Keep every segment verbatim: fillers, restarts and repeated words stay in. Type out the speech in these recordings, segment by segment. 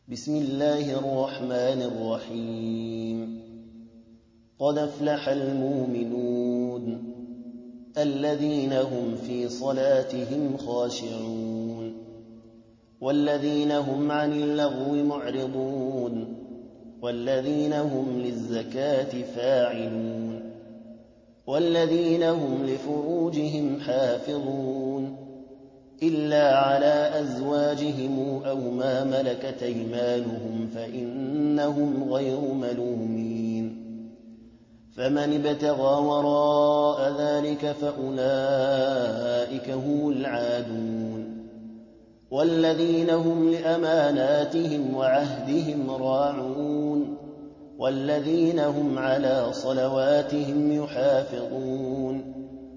بسم الله الرحمن الرحيم قد أفلح المؤمنون الذين هم في صلاتهم خاشعون والذين هم عن اللغو معرضون والذين هم للزكاة فاعلون والذين هم لفروجهم حافظون إلا على أزواجهم أو ما ملكت أيمانهم فإنهم غير ملومين فمن ابتغى وراء ذلك فأولئك هم العادون والذين هم لأماناتهم وعهدهم راعون والذين هم على صلواتهم يحافظون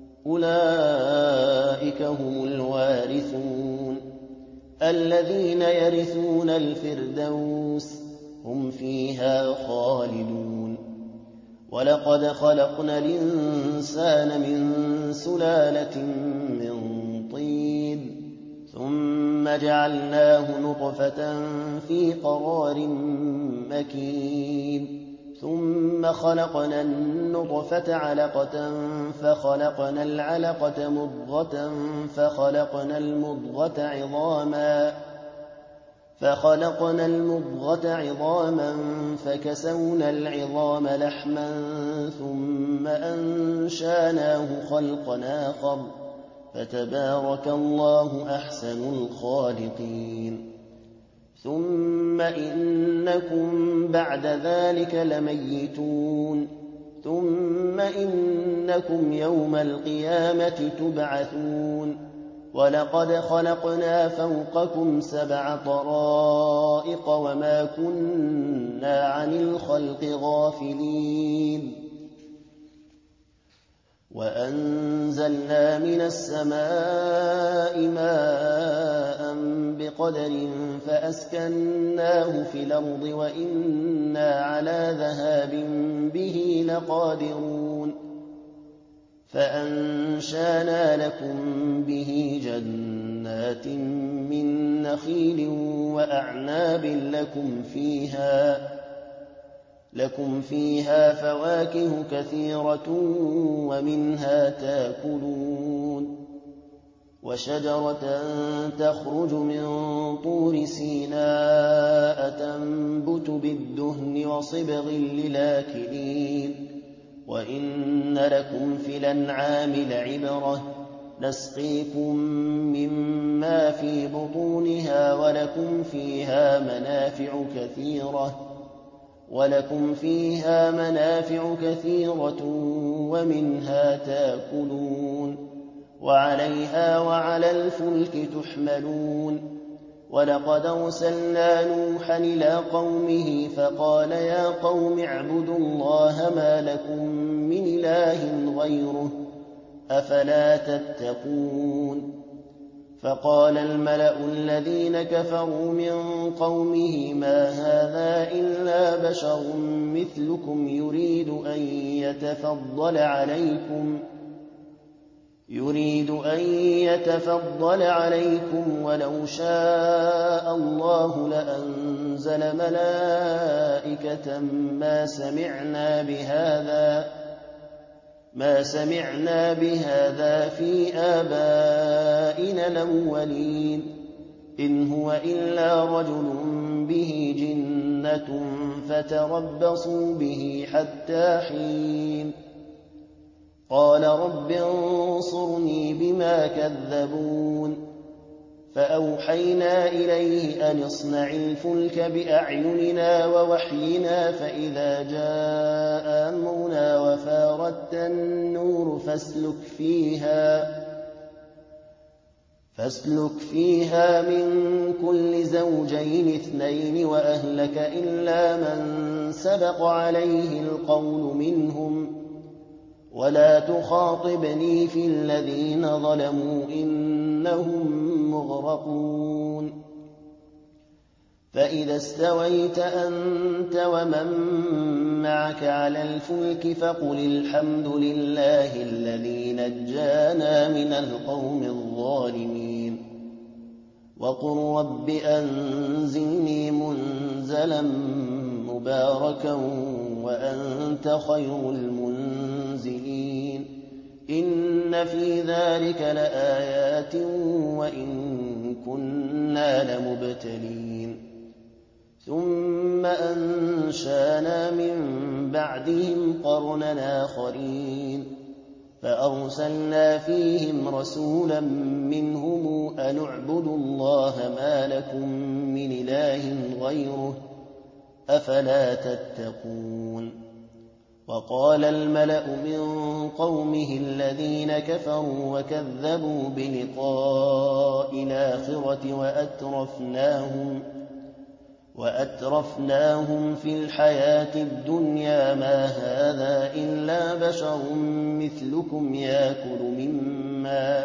أولئك هم الوارثون الذين يرثون الفردوس هم فيها خالدون ولقد خلقنا الإنسان من سلالة من طين ثم جعلناه نطفة في قرار مكين ثم خلقنا النطفة علقة فخلقنا العلقة مضغة فخلقنا المضغة عظاما فخلقنا المضغة عظاما فكسونا العظام لحما ثم أنشاناه خلقا آخر فتبارك الله أحسن الخالقين ثم إنكم بعد ذلك لميتون ثم إنكم يوم القيامة تبعثون ولقد خلقنا فوقكم سبع طرائق وما كنا عن الخلق غافلين وأنزلنا من السماء ماء بقدر فأسكناه في الأرض وإنا على ذهاب به لقادرون فأنشانا لكم به جنات من نخيل وأعناب لكم فيها لكم فيها فواكه كثيرة ومنها تاكلون وشجرة تخرج من طور سيناء تنبت بالدهن وصبغ للآكلين وإن لكم في الأنعام لعبرة نسقيكم مما في بطونها ولكم فيها منافع كثيرة ولكم فيها منافع كثيرة ومنها تاكلون وعليها وعلى الفلك تحملون ولقد أرسلنا نوحا إلى قومه فقال يا قوم اعبدوا الله ما لكم من إله غيره أفلا تتقون فقال الملأ الذين كفروا من قومه ما هذا إلا بشر مثلكم يريد أن يتفضل عليكم يريد أن يتفضل عليكم ولو شاء الله لأنزل ملائكة ما سمعنا بهذا ما سمعنا بهذا في آبائنا الأولين إن هو إلا رجل به جنة فتربصوا به حتى حين قال رب انصرني بما كذبون فأوحينا إليه أن اصنع الفلك بأعيننا ووحينا فإذا جاء أمرنا وفاردت النور فاسلك فيها فاسلك فيها من كل زوجين اثنين وأهلك إلا من سبق عليه القول منهم ولا تخاطبني في الذين ظلموا إنهم مغرقون فإذا استويت أنت ومن معك على الفلك فقل الحمد لله الذي نجانا من القوم الظالمين وقل رب أنزلني منزلا منزلا مباركا وأنت خير المنزلين إن في ذلك لآيات وإن كنا لمبتلين ثم أنشانا من بعدهم قرنا آخرين فأرسلنا فيهم رسولا منهم أن اعبدوا الله ما لكم من إله غيره أفلا تتقون وقال الملأ من قومه الذين كفروا وكذبوا بلقاء الآخرة وأترفناهم وأترفناهم في الحياة الدنيا ما هذا إلا بشر مثلكم يأكل مما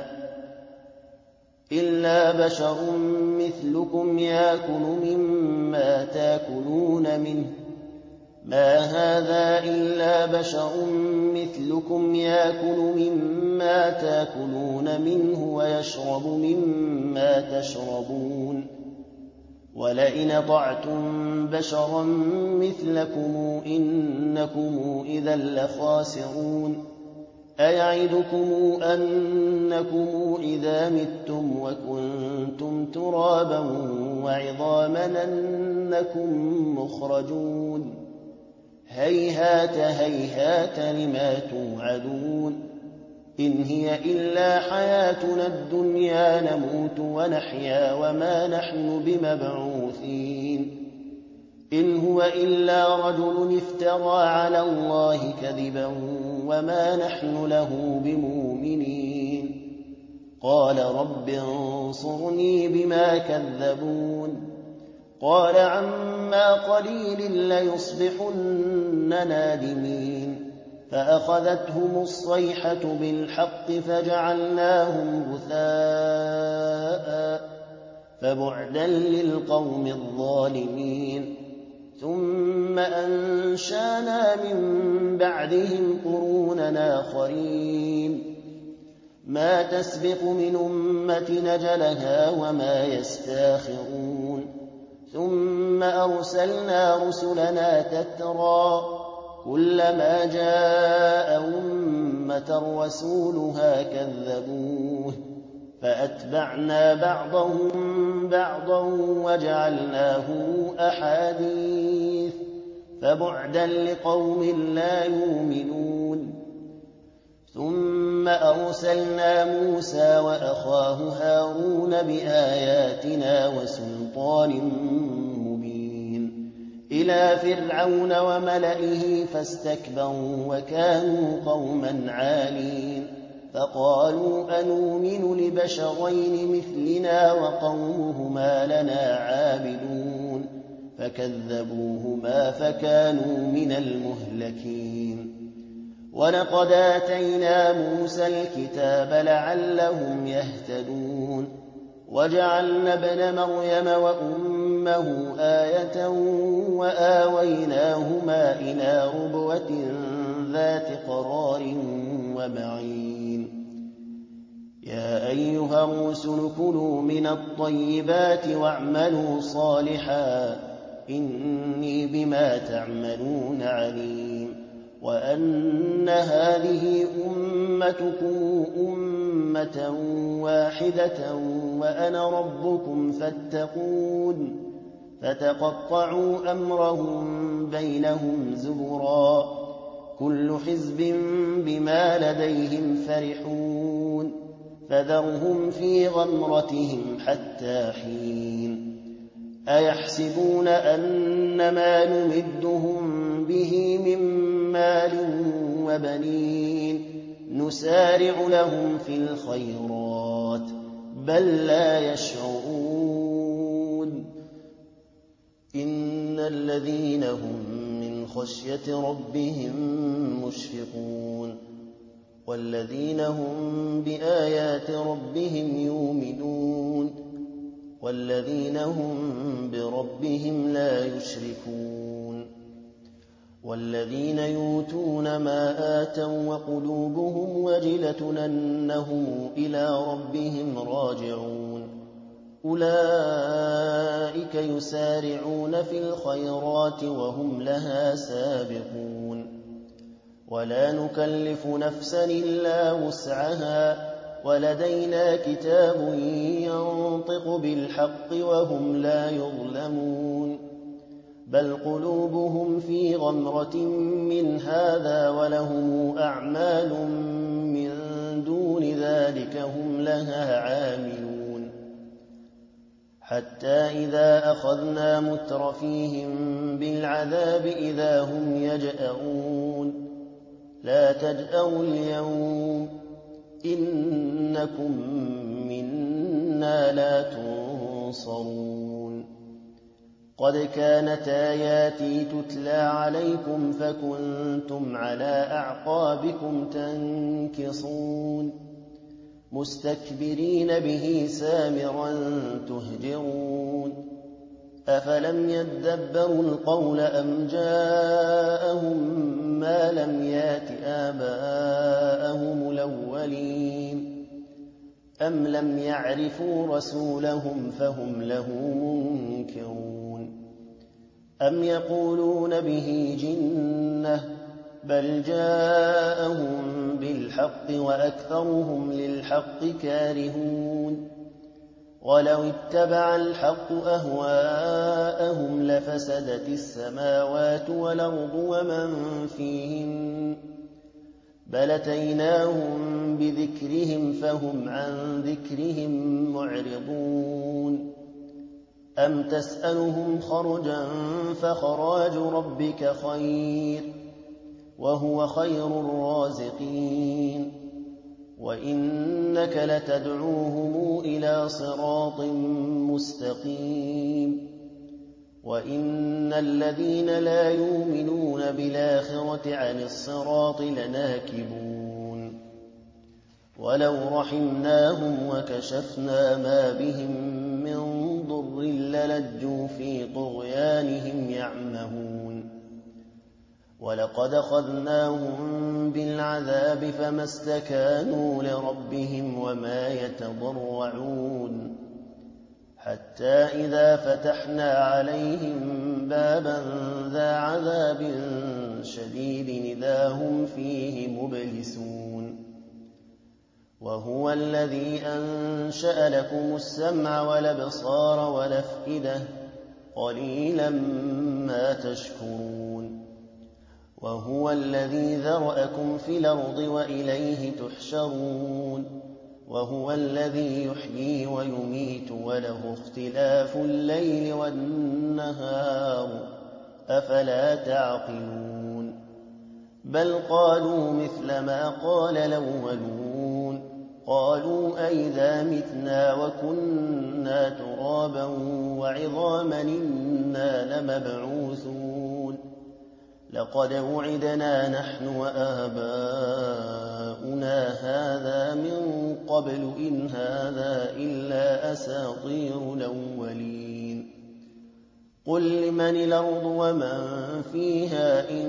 إلا بشر مثلكم يأكل مما تأكلون منه ما هذا إلا بشر مثلكم يأكل مما تأكلون منه ويشرب مما تشربون ولئن أطعتم بشرا مثلكم إنكم إذا لخاسرون أيعدكم أنكم إذا متم وكنتم ترابا وعظاما أنكم مخرجون هيهات هيهات لما توعدون إن هي إلا حياتنا الدنيا نموت ونحيا وما نحن بمبعوثين إن هو إلا رجل افترى على الله كذبا وما نحن له بمؤمنين قال رب انصرني بما كذبون قال عما قليل ليصبحن نادمين فأخذتهم الصيحة بالحق فجعلناهم غثاء فبعدا للقوم الظالمين ثم أنشانا من بعدهم قرونا آخرين ما تسبق من أمة نجلها وما يستاخرون ثم أرسلنا رسلنا تترى كلما جاء أمة رسولها كذبوه فأتبعنا بعضهم بعضا وجعلناه أحاديث فبعدا لقوم لا يؤمنون ثم أرسلنا موسى وأخاه هارون بآياتنا وسلطان مبين إلى فرعون وملئه فاستكبروا وكانوا قوما عالين فقالوا أنؤمن لبشرين مثلنا وقومهما لنا عابدون فكذبوهما فكانوا من المهلكين ولقد آتينا موسى الكتاب لعلهم يهتدون وجعلنا ابن مريم وأمه آية وآويناهما إلى ربوة ذات قرار ومعين يا أيها الرسل كلوا من الطيبات واعملوا صالحا إني بما تعملون عليم وأن هذه أمتكم أمة واحدة وأنا ربكم فاتقون فتقطعوا أمرهم بينهم زبرا كل حزب بما لديهم فرحون فذرهم في غمرتهم حتى حين أيحسبون أن ما نمدهم به من مال وبنين نسارع لهم في الخيرات بل لا يشعرون إن الذين هم من خشية ربهم مشفقون والذين هم بآيات ربهم يؤمنون والذين هم بربهم لا يشركون والذين يؤتون ما آتوا وقلوبهم وجلة أنهم إلى ربهم راجعون أولئك يسارعون في الخيرات وهم لها سابقون ولا نكلف نفسا إلا وسعها ولدينا كتاب ينطق بالحق وهم لا يظلمون بل قلوبهم في غمرة من هذا ولهم أعمال من دون ذلك هم لها عاملون حتى إذا أخذنا مترفيهم بالعذاب إذا هم يجأرون لا تجأروا اليوم إنكم منا لا تنصرون قد كانت آياتي تتلى عليكم فكنتم على أعقابكم تنكصون مستكبرين به سامرا تهجرون أفلم يدبروا القول أم جاءهم ما لم يات آباءهم الأولين أم لم يعرفوا رسولهم فهم له منكرون أم يقولون به جنة بل جاءهم بالحق وأكثرهم للحق كارهون ولو اتبع الحق أهواءهم لفسدت السماوات والأرض ومن فيهن بل أتيناهم بذكرهم فهم عن ذكرهم معرضون أم تسألهم خرجا فخراج ربك خير وهو خير الرازقين وإنك لتدعوهم إلى صراط مستقيم وإن الذين لا يؤمنون بالآخرة عن الصراط لناكبون ولو رحمناهم وكشفنا ما بهم من ضر للجوا في طغيانهم يعمهون ولقد أخذناهم بالعذاب فما استكانوا لربهم وما يتضرعون حتى إذا فتحنا عليهم بابا ذا عذاب شديد إذا هم فيه مبلسون وهو الذي أنشأ لكم السمع والأبصار والأفئدة قليلا ما تشكرون وهو الذي ذرأكم في الأرض وإليه تحشرون وهو الذي يحيي ويميت وله اختلاف الليل والنهار أفلا تعقلون بل قالوا مثل ما قال الأولون قالوا أئذا متنا وكنا ترابا وعظاما إنا لمبعوثون لقد وعدنا نحن وآباؤنا هذا من قبل إن هذا إلا أساطير الأولين قل لمن الأرض ومن فيها إن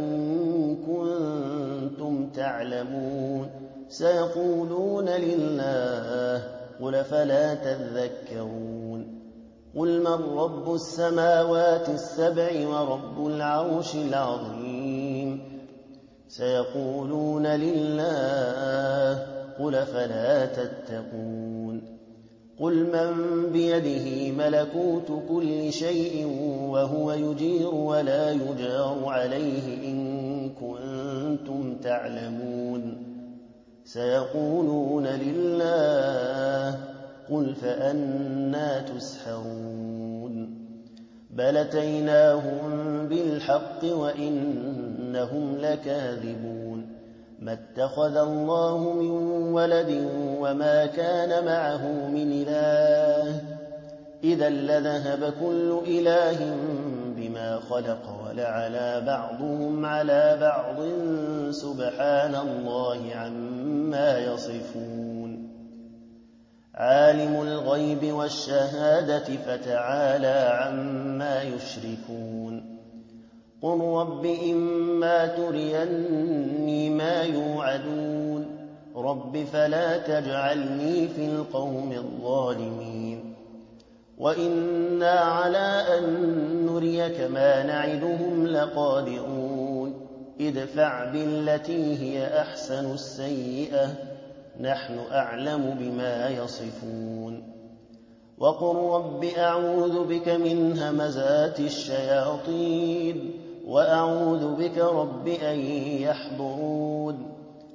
كنتم تعلمون سيقولون لله قل فلا تذكرون قل من رب السماوات السبع ورب العرش العظيم سيقولون لله قل فلا تتقون قل من بيده ملكوت كل شيء وهو يجير ولا يجار عليه إن كنتم تعلمون سيقولون لله قل فأنى تسحرون بل أتيناهم بالحق وإنهم لكاذبون ما اتخذ الله من ولد وما كان معه من إله إذا لذهب كل إله بما خلق ولعلى بعضهم على بعض سبحان الله عما يصفون عالم الغيب والشهادة فتعالى عما يشركون قل رب إما تريني ما يوعدون رب فلا تجعلني في القوم الظالمين وإنا على أن نريك ما نعدهم لقادرون ادفع بالتي هي أحسن السيئة نحن أعلم بما يصفون وقل رب أعوذ بك من همزات الشياطين وأعوذ بك رب أن يحضرون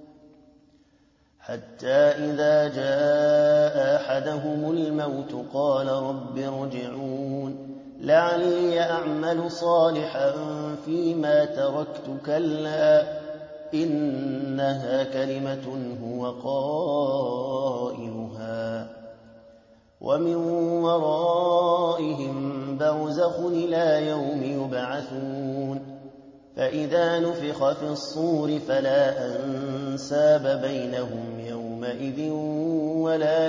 حتى إذا جاء أحدهم الموت قال رب ارجعون لعلي أعمل صالحا فيما تركت كلا إنها كلمة هو قائلها ومن ورائهم برزخ إلى يوم يبعثون فإذا نفخ في الصور فلا أنساب بينهم يومئذ ولا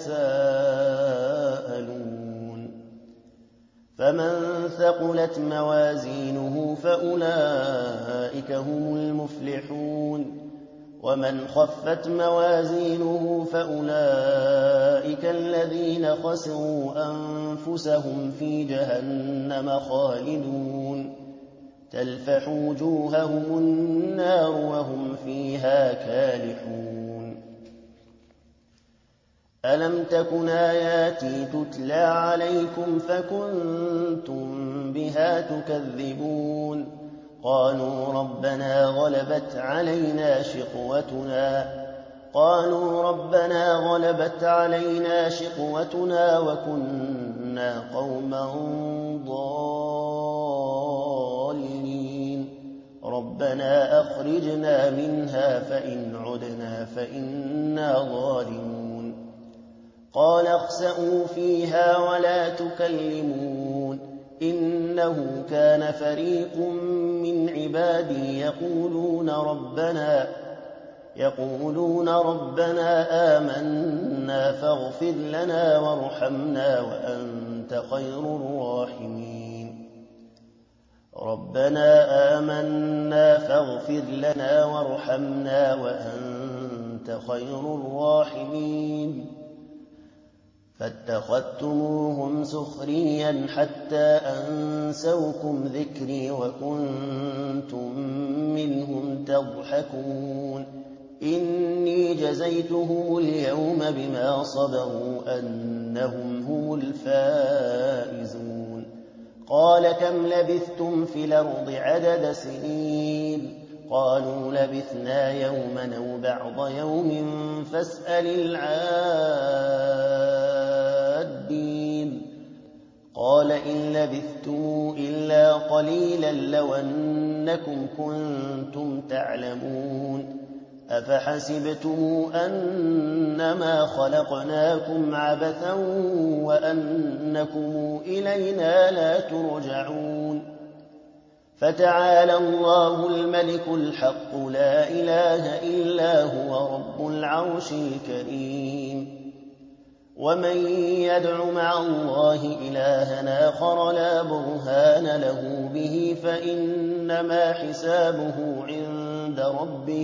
يتساءلون فمن ثقلت موازينه فأولئك هم المفلحون ومن خفت موازينه فأولئك الذين خسروا أنفسهم في جهنم خالدون تلفح وجوههم النار وهم فيها كالحون ألم تكن آياتي تتلى عليكم فكنتم بها تكذبون قالوا ربنا غلبت علينا شقوتنا قالوا ربنا غلبت علينا شقوتنا وكنا قوما ضالين ربنا أخرجنا منها فإن عدنا فإنا ظالمون قال اخسئوا فيها ولا تكلمون إنه كان فريق من عبادي يقولون ربنا يقولون ربنا آمنا فاغفر لنا وارحمنا وأنت خير الراحمين ربنا آمنا فاغفر لنا وارحمنا وأنت خير الراحمين فاتخذتموهم سخريا حتى أنسوكم ذكري وكنتم منهم تضحكون إني جزيتهم اليوم بما صبروا أنهم هم الفائزون قال كم لبثتم في الأرض عدد سنين قالوا لبثنا يوما أو بعض يوم فاسأل العادين قال إن لبثتم إلا قليلا لو أنكم كنتم تعلمون أفحسبتم أنما خلقناكم عبثا وأنكم إلينا لا ترجعون فتعالى الله الملك الحق لا إله إلا هو رب العرش الكريم ومن يدع مع الله إلها آخر لا برهان له به فإنما حسابه عند ربه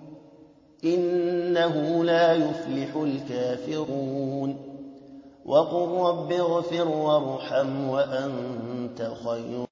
إنه لا يفلح الكافرون وقل رب اغفر وارحم وأنت خير